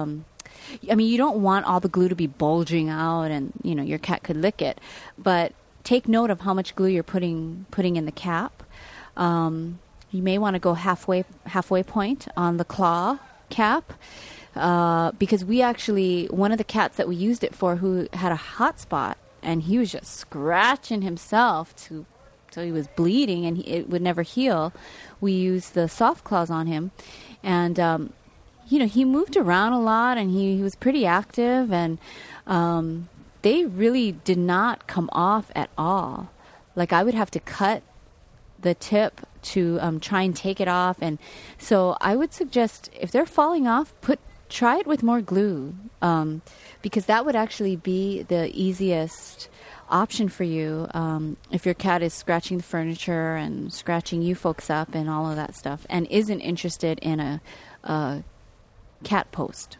B: I mean, you don't want all the glue to be bulging out, and you know your cat could lick it. But take note of how much glue you're putting putting in the cap. Um, you may want to go halfway halfway point on the claw cap. Uh, because we actually, one of the cats that we used it for who had a hot spot, and he was just scratching himself to, so he was bleeding and he, it would never heal. We used the soft claws on him, and, um, you know, he moved around a lot and he, he was pretty active, and um, they really did not come off at all. Like I would have to cut the tip to um, try and take it off. And so I would suggest if they're falling off, put try it with more glue, um, because that would actually be the easiest option for you um, if your cat is scratching the furniture and scratching you folks up and all of that stuff and isn't interested in a, a cat post.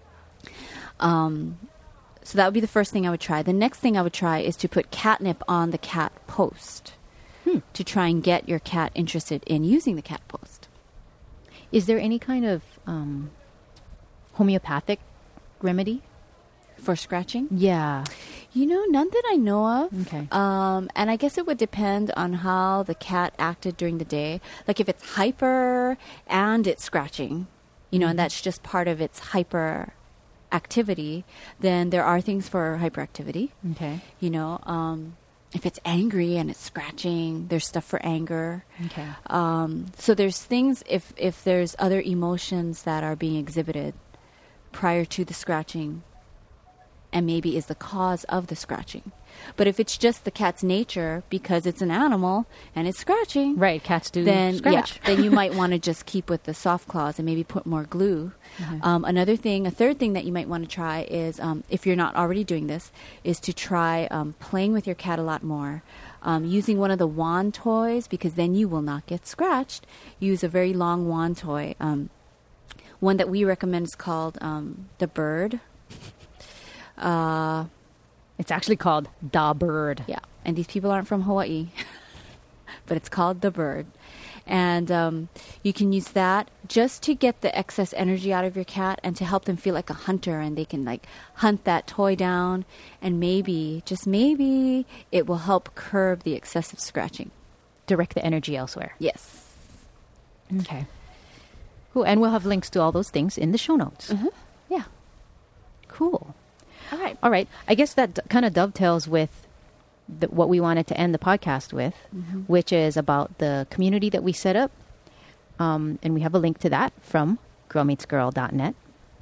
B: Um, so that would be the first thing I would try. The next thing I would try is to put catnip on the cat post hmm. to try and get your cat interested in using the cat post.
A: Is there any kind of um, homeopathic remedy
B: for scratching?
A: Yeah.
B: You know, none that I know of.
A: Okay.
B: Um, and I guess it would depend on how the cat acted during the day. Like if it's hyper and it's scratching, you know, mm-hmm. and that's just part of its hyper activity, then there are things for hyperactivity.
A: Okay.
B: You know, um, if it's angry and it's scratching, there's stuff for anger.
A: Okay.
B: Um, so there's things, if, if there's other emotions that are being exhibited prior to the scratching, and maybe is the cause of the scratching. But if it's just the cat's nature because it's an animal and it's scratching,
A: right? Cats do
B: then
A: scratch.
B: Yeah, then you might want to just keep with the soft claws and maybe put more glue. Mm-hmm. Um, another thing, a third thing that you might want to try is, um, if you're not already doing this, is to try um, playing with your cat a lot more. Um, using one of the wand toys, because then you will not get scratched. Use a very long wand toy. Um, one that we recommend is called um, the Bird. Uh,
A: it's actually called Da Bird.
B: Yeah, and these people aren't from Hawaii, but it's called the Bird. And um, you can use that just to get the excess energy out of your cat and to help them feel like a hunter, and they can like hunt that toy down, and maybe, just maybe, it will help curb the excessive scratching.
A: Direct the energy elsewhere.
B: Yes.
A: Okay. Cool. And we'll have links to all those things in the show notes.
B: Mm-hmm. Yeah.
A: Cool.
B: All right.
A: All right. I guess that d- kind of dovetails with the, what we wanted to end the podcast with, mm-hmm. which is about the community that we set up. Um, and we have a link to that from girl meets girl dot net.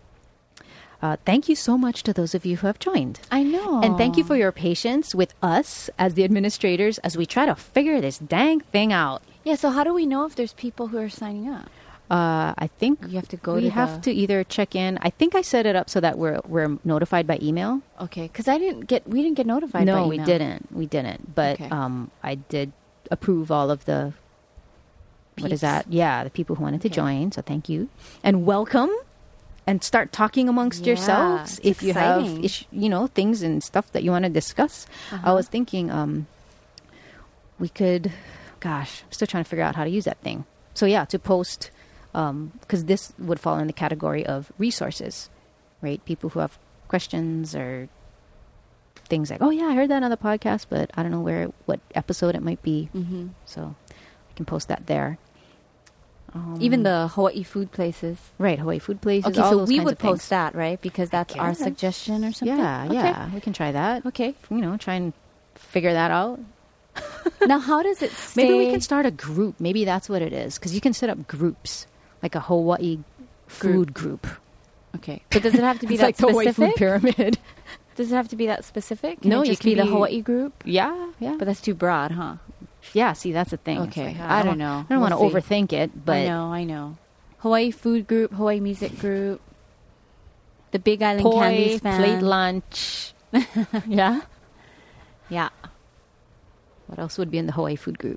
A: Uh, thank you so much to those of you who have joined.
B: I know.
A: And thank you for your patience with us as the administrators as we try to figure this dang thing out.
B: Yeah, so how do we know if there's people who are signing up?
A: Uh, I think
B: you have to go
A: we
B: to
A: have
B: the...
A: to either check in. I think I set it up so that we're we're notified by email.
B: Okay, because I didn't get we didn't get notified.
A: No,
B: by email.
A: we didn't. We didn't. But
B: okay.
A: um, I did approve all of the.
B: Peeps.
A: What is that? Yeah, the people who wanted to
B: okay.
A: join. So thank you and welcome, and start talking amongst
B: yeah,
A: yourselves if you
B: exciting.
A: have ish, you know things and stuff that you want to discuss.
B: Uh-huh.
A: I was thinking um, we could, gosh, I'm still trying to figure out how to use that thing. So yeah, to post. Because um, this would fall in the category of resources, right? People who have questions or things like, oh, yeah, I heard that on the podcast, but I don't know where, what episode it might be.
B: Mm-hmm.
A: So I can post that there. Um,
B: Even the Hawaii food places.
A: Right, Hawaii food places.
B: Okay,
A: all
B: so
A: those
B: we
A: kinds
B: would
A: of things.
B: post that, right? Because that's our suggestion or something?
A: Yeah,
B: okay.
A: yeah. We can try that.
B: Okay.
A: You know, try and figure that out.
B: Now, how does it stay?
A: Maybe we can start a group. Maybe that's what it is. Because you can set up groups. Like a Hawaii food group.
B: Okay. But does it have to be
A: it's
B: that
A: like the
B: specific?
A: Hawaii food pyramid.
B: Does it have to be that specific? Can
A: No,
B: it
A: you
B: just
A: can
B: be the
A: be-
B: Hawaii group?
A: Yeah, yeah.
B: But that's too broad, huh?
A: Yeah, see, that's the thing. It's
B: Okay.
A: like,
B: I don't know.
A: I don't
B: We'll
A: want to
B: see.
A: overthink it, but
B: I know, I know. Hawaii food group, Hawaii music group, the Big Island
A: poi,
B: Candies fan.
A: plate lunch. Yeah?
B: Yeah.
A: What else would be in the Hawaii food group?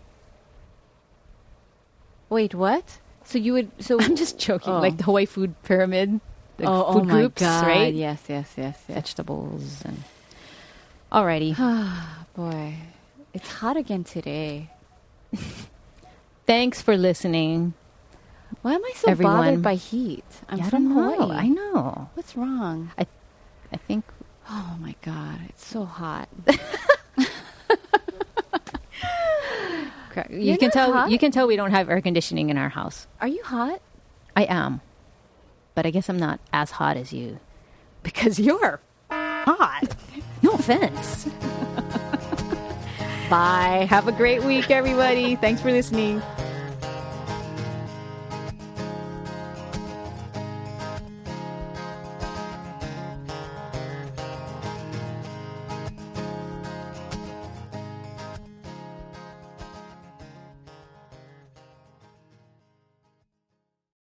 B: Wait, what? So you would... So
A: I'm just joking.
B: Oh.
A: Like the Hawaii food pyramid. The
B: oh,
A: food
B: oh my
A: groups,
B: God.
A: right?
B: Yes, yes, yes, yes.
A: Vegetables. And... Alrighty.
B: Boy, it's hot again today.
A: Thanks for listening.
B: Why am I so
A: Everyone-
B: bothered by heat? I'm
A: Yeah, I
B: from
A: don't know.
B: Hawaii.
A: I know.
B: What's wrong?
A: I think
B: Oh my god, it's so hot.
A: cra- you
B: You're
A: can
B: not
A: tell
B: hot?
A: you can tell we don't have air conditioning in our house.
B: Are you hot?
A: I am, but I guess I'm not as hot as you because you're hot. No offense. Bye. Have a great week, everybody. Thanks for listening.